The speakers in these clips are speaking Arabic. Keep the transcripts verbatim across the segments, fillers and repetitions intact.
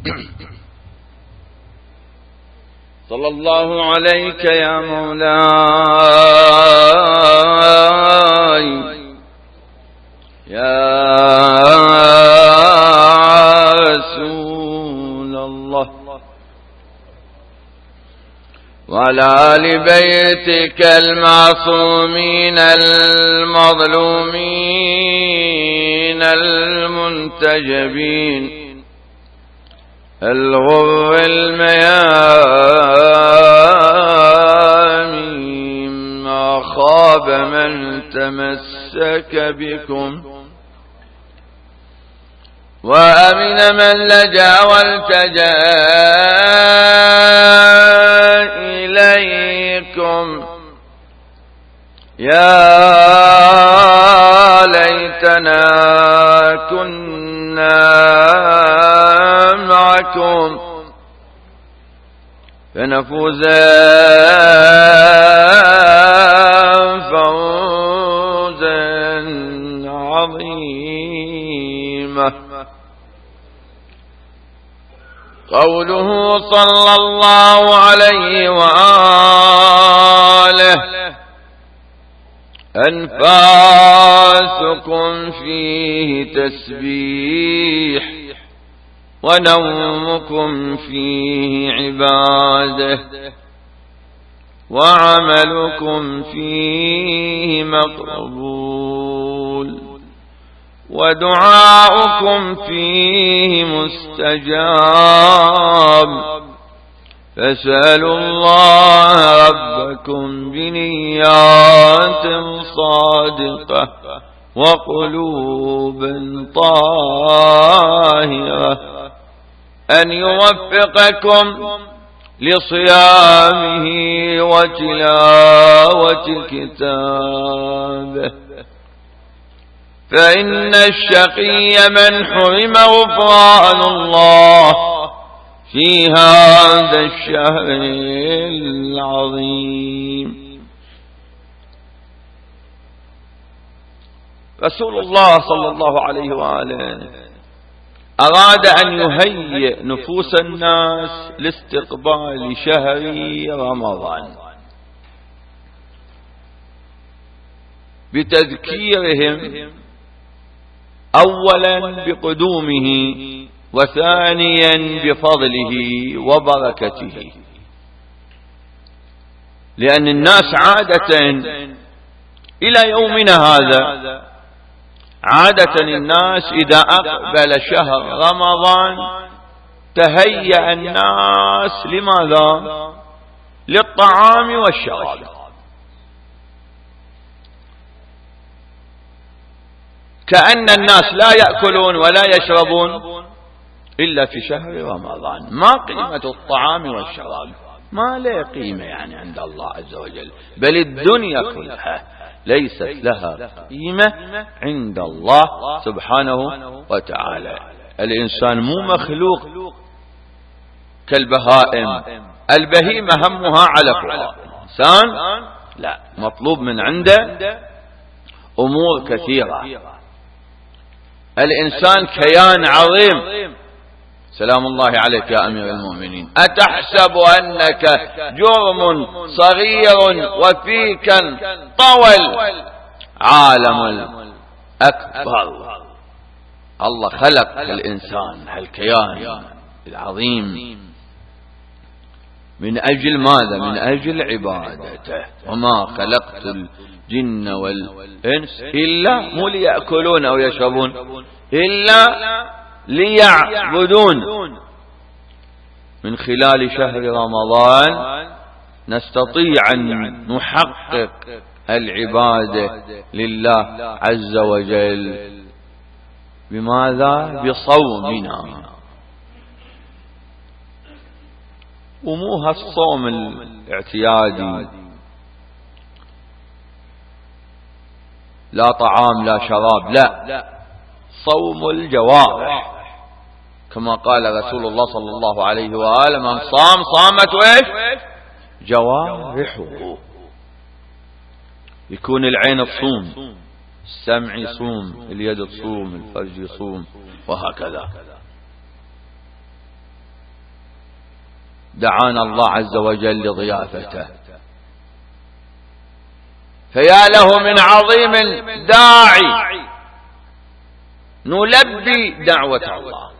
صلى الله عليك يا مولاي يا رسول الله وعلى آل بيتك المعصومين المظلومين المنتجبين الغر الميامين ما خاب من تمسك بكم وأمن من لجأ والتجأ إليكم يا ليتنا كنا معكم فنفوز فوزا عظيما. قوله صلى الله عليه وآله أنفاسكم فيه تسبيح ونومكم فيه عبادة وعملكم فيه مقبول ودعاؤكم فيه مستجاب فاسألوا الله ربكم بنيات صادقة وقلوب طاهرة أن يوفقكم لصيامه وتلاوة كتابه فإن الشقي من حرم غفران الله في هذا الشهر العظيم. رسول الله صلى الله عليه وآله أراد أن يهيئ نفوس الناس لاستقبال شهر رمضان بتذكيرهم أولا بقدومه وثانيا بفضله وبركته، لأن الناس عادة إلى يومنا هذا عادة الناس إذا أقبل شهر رمضان تهيأ الناس لماذا؟ للطعام والشراب، كأن الناس لا يأكلون ولا يشربون إلا في شهر رمضان. ما قيمة الطعام والشراب؟ ما له قيمة يعني عند الله عز وجل، بل الدنيا كلها ليست لها قيمة عند الله سبحانه وتعالى. الإنسان مو مخلوق كالبهائم، البهيمة همها على فراغ، الإنسان لا، مطلوب من عنده أمور كثيرة. الإنسان كيان عظيم. سلام الله عليك يا أمير المؤمنين. أتحسب أنك جرم صغير وفيك طول عالم الأكبر. الله خلق الإنسان الكيان العظيم من أجل ماذا؟ من أجل عبادته. وما خلقت الجن والإنس إلا مو ليأكلون أو يشربون، إلا ليعبدون. من خلال شهر رمضان نستطيع أن نحقق العبادة لله عز وجل. بماذا؟ بصومنا. ومو هالصوم الاعتيادي، لا طعام لا شراب، لا، صوم الجوارح، كما قال رسول الله صلى الله عليه وآله: من صام صامت وإيش جوارحه. يكون العين تصوم، السمع يصوم، اليد تصوم، الفرج يصوم، وهكذا. دعانا الله عز وجل لضيافته، فيا له من عظيم داعي نلبي دعوة الله،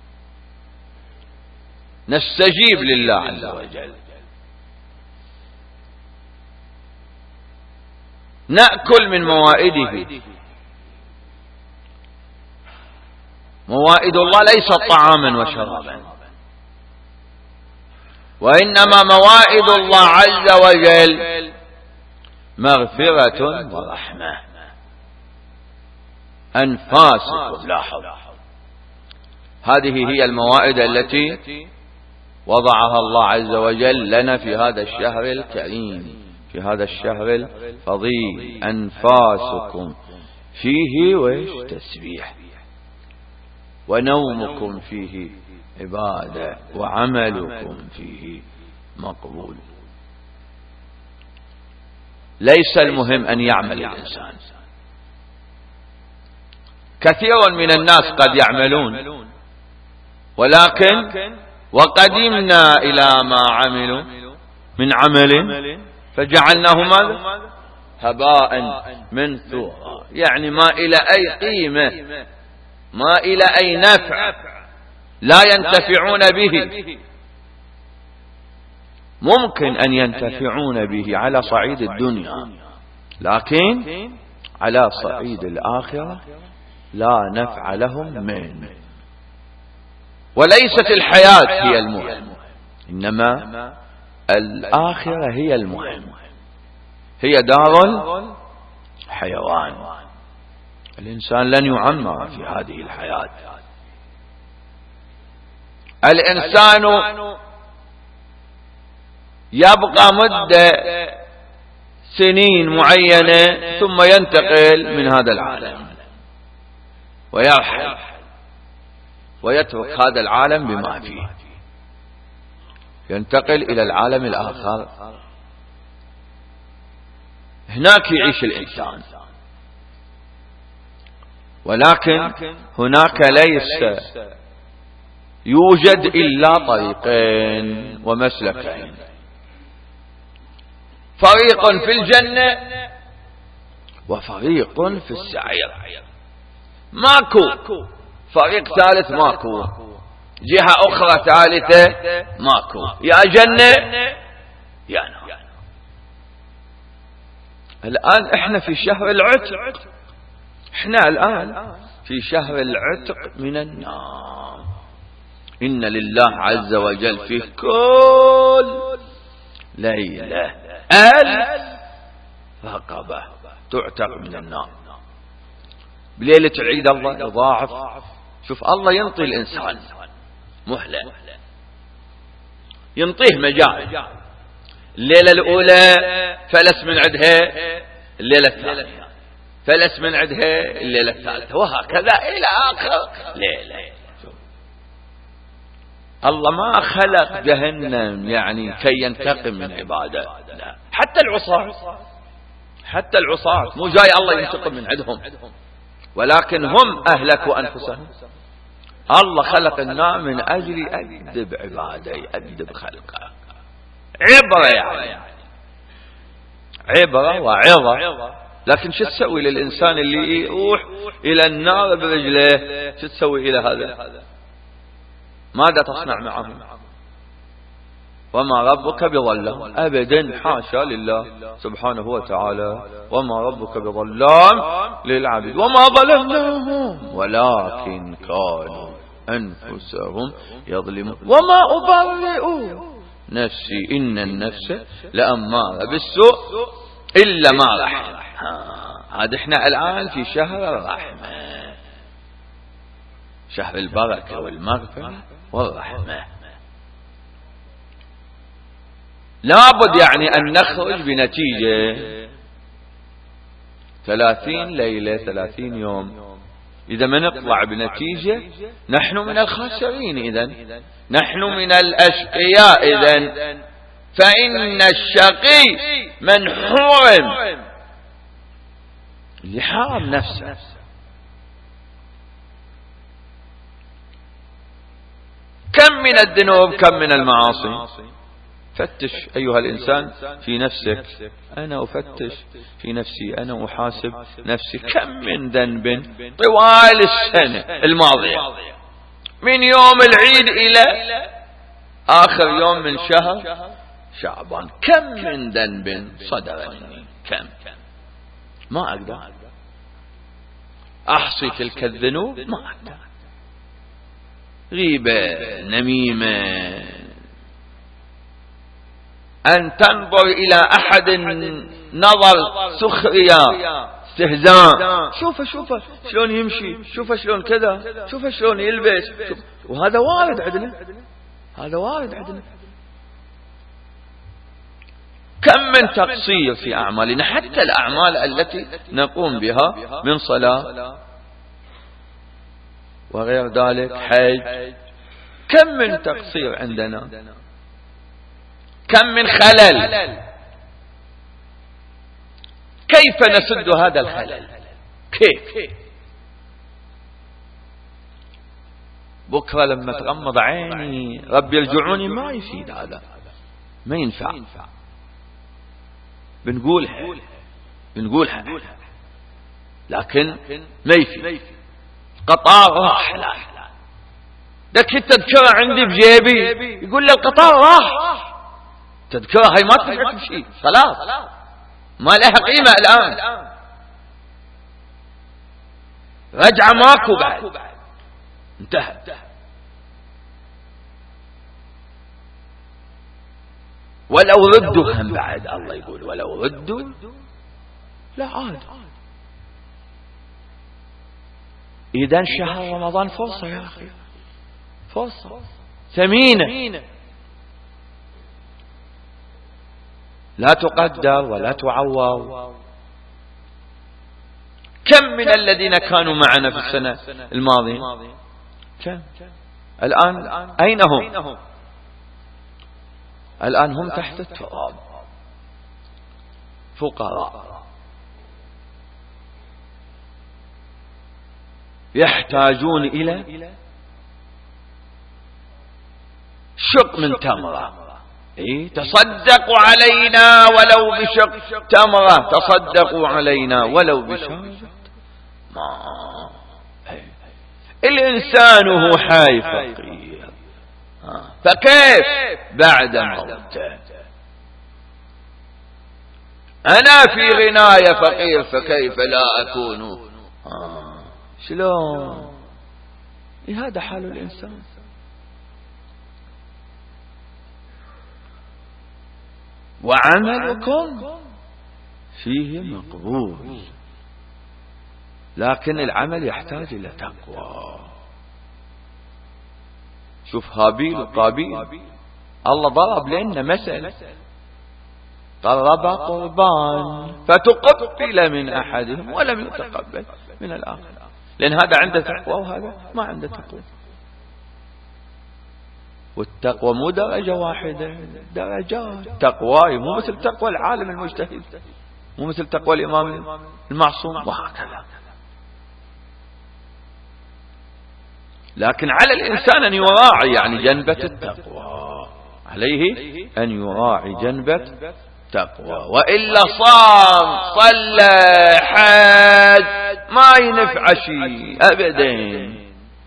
نستجيب لله عز وجل، نأكل من موائده. موائد الله ليست طعاما وشرابا، وإنما موائد الله عز وجل مغفرة ورحمة. أنفاسكم، لاحظ، هذه هي الموائد التي وضعها الله عز وجل لنا في هذا الشهر الكريم، في هذا الشهر الفضيل. أنفاسكم فيه وإيش؟ تسبيح، ونومكم فيه عبادة، وعملكم فيه مقبول. ليس المهم أن يعمل الإنسان، كثير من الناس قد يعملون، ولكن وقدمنا إلى ما عملوا من عمل فجعلناه ماذا؟ هباء منثورا، يعني ما إلى أي قيمة، ما إلى أي نفع، لا ينتفعون به. ممكن أن ينتفعون به على صعيد الدنيا، لكن على صعيد الآخرة لا نفع لهم منه. وليست الحياة هي المهم، إنما الآخرة هي المهم، هي دار الحيوان. الإنسان لن يعمر في هذه الحياة، الإنسان يبقى مدة سنين معينة ثم ينتقل من هذا العالم ويرحل ويترك هذا العالم بما فيه، ينتقل إلى العالم الآخر. هناك يعيش الإنسان، ولكن هناك ليس يوجد إلا طريقين ومسلكين، فريق في الجنة وفريق في السعير. ماكو فريق ثالث، ماكو جهة أخرى ثالثة، ماكو، يا جنة يا نار. الآن احنا في شهر العتق، احنا الآن في شهر العتق من النار. إن لله عز وجل في كل ليلة ألف رقبة تعتق من النار. بليلة العيد الله يضاعف. شوف، الله ينطي الإنسان مهلة، ينطيه مجال. الليلة الأولى فلس من عندها، الليلة الثانية فلس من عندها، الليلة الثالثة، وهكذا إلى آخر ليلة. الله ما خلق جهنم يعني كي ينتقم من عباده، لا. حتى العصاة، حتى العصاة مو جاي الله ينتقم من عندهم، ولكن هم أهلكوا أنفسهم. الله خلق النار من أجل يأدب عباده، يأدب خلقه، عبرة يعني، عبرة وعظة. لكن شو تسوي للإنسان اللي يروح إلى النار برجله؟ شو تسوي إلى هذا؟ ماذا تصنع معه؟ وما ربك بظلام أبدا، حاشا لله سبحانه وتعالى، وما ربك بظلام للعبيد، وما ظلمناهم ولكن كانوا أنفسهم يظلمون، وما أبرئ نفسي إن النفس لأمارة بالسوء إلا ما رحم. هذا احنا الآن في شهر الرحمة، شهر البركة والمغفرة والرحمة. لابد يعني أن نخرج بنتيجة. ثلاثين ليلة، ثلاثين يوم، إذا ما نطلع بنتيجة نحن من الخاسرين، إذن نحن من الأشقياء. إذن فإن الشقي من حرم، اللي حرم نفسه. كم من الذنوب، كم من المعاصي، فتش أيها الإنسان في نفسك. أنا أفتش في نفسي، أنا أحاسب نفسي كم من ذنب طوال السنة الماضية، من يوم العيد إلى آخر يوم من شهر شعبان، كم من ذنب صدر مني، كم ما أقدر أحصي تلك الذنوب، ما أقدر. غيبة، نميمة، أن تنظر إلى أحد نظر سخرية، استهزاء، شوف شوف شلون يمشي، شوف شلون كذا، شوف شلون يلبس، شوف. وهذا وارد عندنا، هذا وارد عندنا. كم من تقصير في أعمالنا، حتى الأعمال التي نقوم بها من صلاة وغير ذلك، حج، كم من تقصير عندنا، كم من خلل. كيف نسد هذا الخلل؟ كيف؟ بكرة لما تغمض عيني ربي يرجعوني ما يفيد، هذا ما ينفع. بنقولها بنقولها لكن ما يفيد. قطار راح، لا لك التذكرة عندي بجيبي، يقول لي القطار راح، تذكرة هاي ما تفعل شيء، خلاص ما لها قيمة الآن، رجعة ماكو بعد، انتهى. ولو ردوا هم بعد، الله يقول ولو ردوا لا عاد. إذن شهر رمضان فرصة يا أخي، فرصة ثمينة لا تقدر ولا تعوض. كم من الذين كانوا معنا في السنة الماضية، كم الآن أين هم؟ الآن هم تحت التراب، فقراء يحتاجون إلى شق من تمرة. إيه؟ تصدقوا علينا ولو بشق تمرة، تصدقوا علينا ولو بشق ما. الإنسان هو حي فقير، فكيف بعد موته؟ أنا في غناية فقير، فكيف لا أكون آه. شلون؟ هذا حال الإنسان. وعملكم فيه مقبول، لكن العمل يحتاج إلى تقوى. شوف هابيل وقابيل، الله ضرب لنا مثل، قرب قربان فتقبل من أحدهم ولم يتقبل من الآخر، لأن هذا عنده تقوى وهذا ما عنده تقوى. والتقوى مو درجة واحدة، درجات. تقواي مو مثل تقوى العالم المجتهد، مو مثل تقوى الإمام المعصوم، وهكذا. لكن على الإنسان أن يراعي يعني جنبة التقوى، عليه أن يراعي جنبة تقوى، وإلا صام صلى حج ما ينفع شيء أبدا.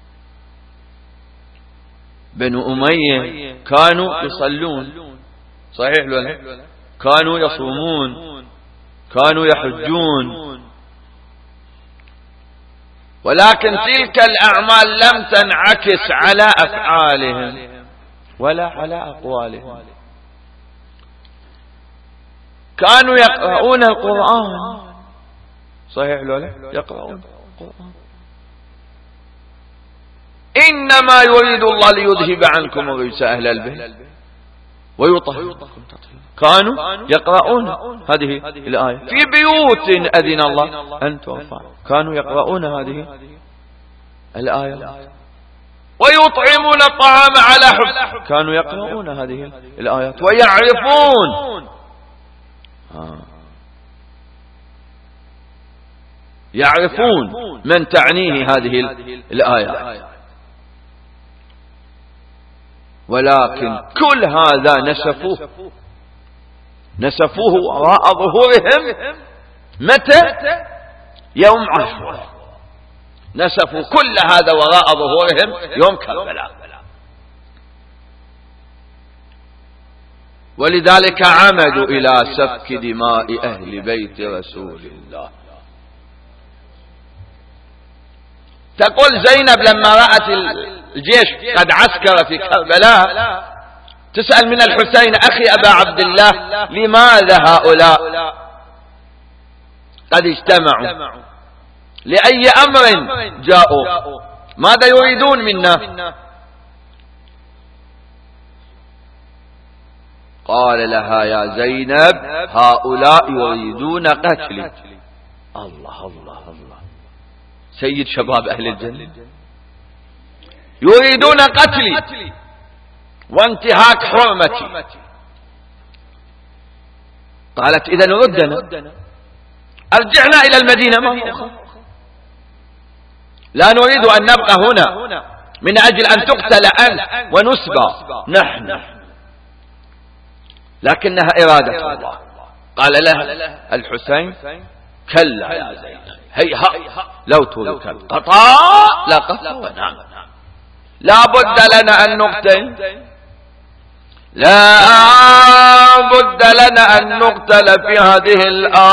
بنو أمية كانوا يصلون، صحيح ولا؟ كانوا يصومون، كانوا يحجون، ولكن تلك الأعمال لم تنعكس على أفعالهم ولا على أقوالهم. كانوا يقرؤون القرآن، صحيح ولا؟ يقرؤون القرآن. إنما يريد الله ليذهب عنكم الرجس أهل البيت ويطهركم تطهيرا. كانوا يقرؤون هذه الآية في بيوت أذن الله أن ترفع، كانوا يقرؤون هذه الآية. ويطعمون الطعام على حب، كانوا يقرؤون هذه الآيات ويعرفون آه. يعرفون من تعنيه هذه الآية. ولكن كل هذا نسفوه نسفوه وراء ظهورهم. متى؟ يوم عاشوراء. نسفوا كل هذا وراء ظهورهم يوم كربلاء. ولذلك عمدوا إلى سفك دماء أهل بيت رسول الله. تقول زينب لما رأت الجيش قد عسكر في كربلاء تسأل من الحسين: أخي أبا عبد الله، لماذا هؤلاء قد اجتمعوا؟ لأي أمر جاءوا؟ ماذا يريدون منا؟ قال لها: يا زينب، هؤلاء يريدون قتلي. الله الله الله، سيد شباب أهل الجنة، يريدون قتلي وانتهاك حرمتي. قالت: إذا ردنا، أرجعنا إلى المدينة، ما لا نريد أن نبقى هنا من أجل أن تقتل أنت ونسبى نحن، لكنها إرادة الله. قال لها الحسين: كلا يا زينب، هيها لو ترك القطاع لقطعنا، لا بد لنا أن نقتل، لا بد لنا أن نقتل في هذه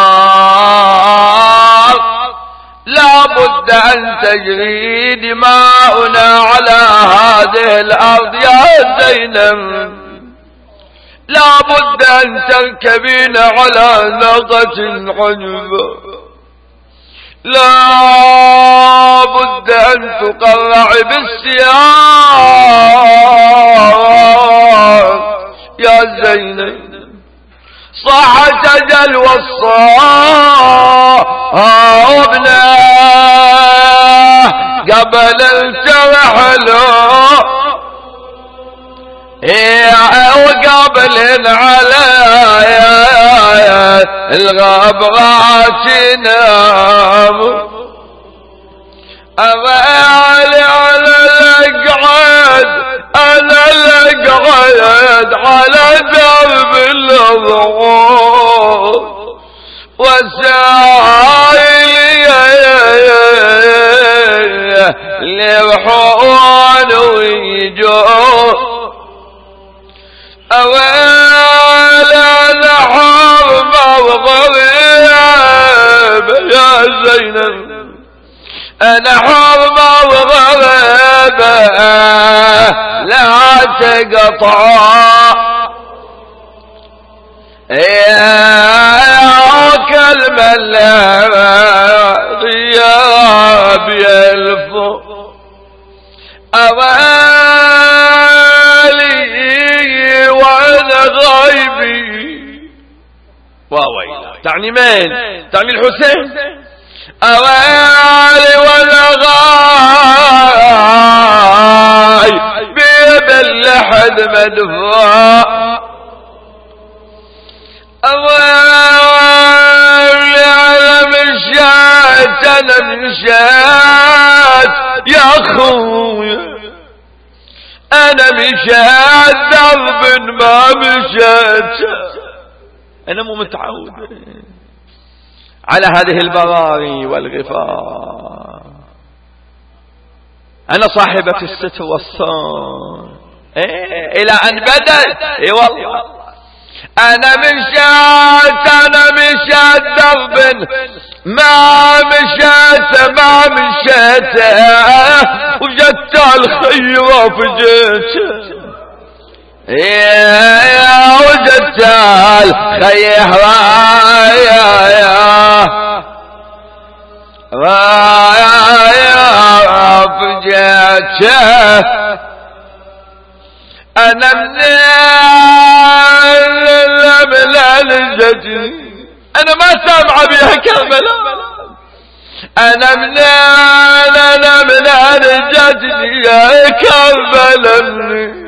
الأرض، لا بد أن تجري دماؤنا على هذه الأرض يا زينب، لا بد أن تركبين على ناقة عجبة، لا بد أن تقرع بالسياط يا زينب. صاح سجل والصابنا قبل الترحل وقبل على الغاب غاشنا أغالي على الأقعد، أنا الأقعد على درب الضغوط وسائل لرحون ويجوه أولا نحر مغرب يا زينب، أنا حرم وغرب لا تقطع يا كلمة لا غياب يلفو أوالي وأنا غايبي. واويلا تعني مين؟ تعني الحسين. أوالي وأنا غايب بيد اللحد مدفوع، أوالي أنا مشيت أنا مشيت يا أخويا، أنا مشيت درب ما مشيت، أنا مو متعود على هذه البراري والغفار، أنا صاحبة الستر والصون إيه إلى أن بدت. إيه والله أنا مشيت أنا مشيت درب ما مشيت ما مشيت وجدت الخيرة فجيت، يا وجدت الخيرة يا يا يا فجيت. أنا من الجدي أنا ما سامع بها كربلاء، أنا من أنا من الجدي يا كربلاء.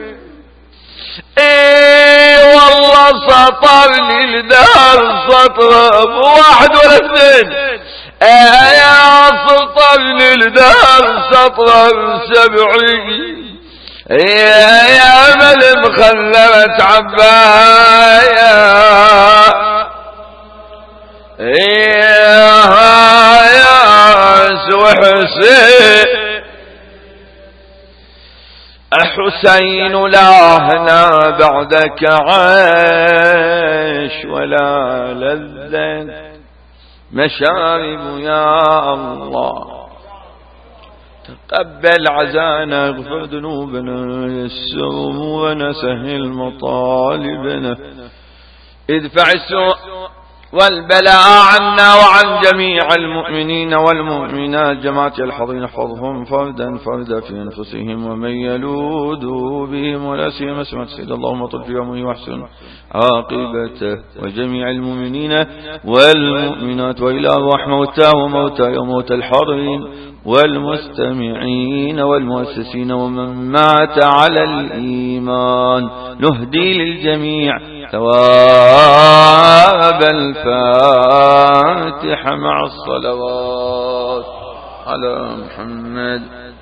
إيه والله سطرني لدار سطر مو واحد ولا اثنين، إيه يا سطرني لدار سطر سبعين، يا من مخلبة عبايا يا حسين حسين لا هنا بعدك عيش ولا لذة مشارب يا الله تقبل عزانا اغفر ذنوبنا يسر أمورنا سهل مطالبنا ادفع السوء والبلاء عنا وعن جميع المؤمنين والمؤمنات جماعة الحاضرين احفظهم فردا فردا في أنفسهم ومن يلود بهم ولا سيما سمعت سيد اللهم طل في يومه واحسن عاقبته وجميع المؤمنين والمؤمنات وإلى أرواح موتاه وموتى وموتى الحاضرين والمستمعين والمؤسسين ومن مات على الإيمان نهدي للجميع ثواب الفاتحة مع الصلوات على محمد.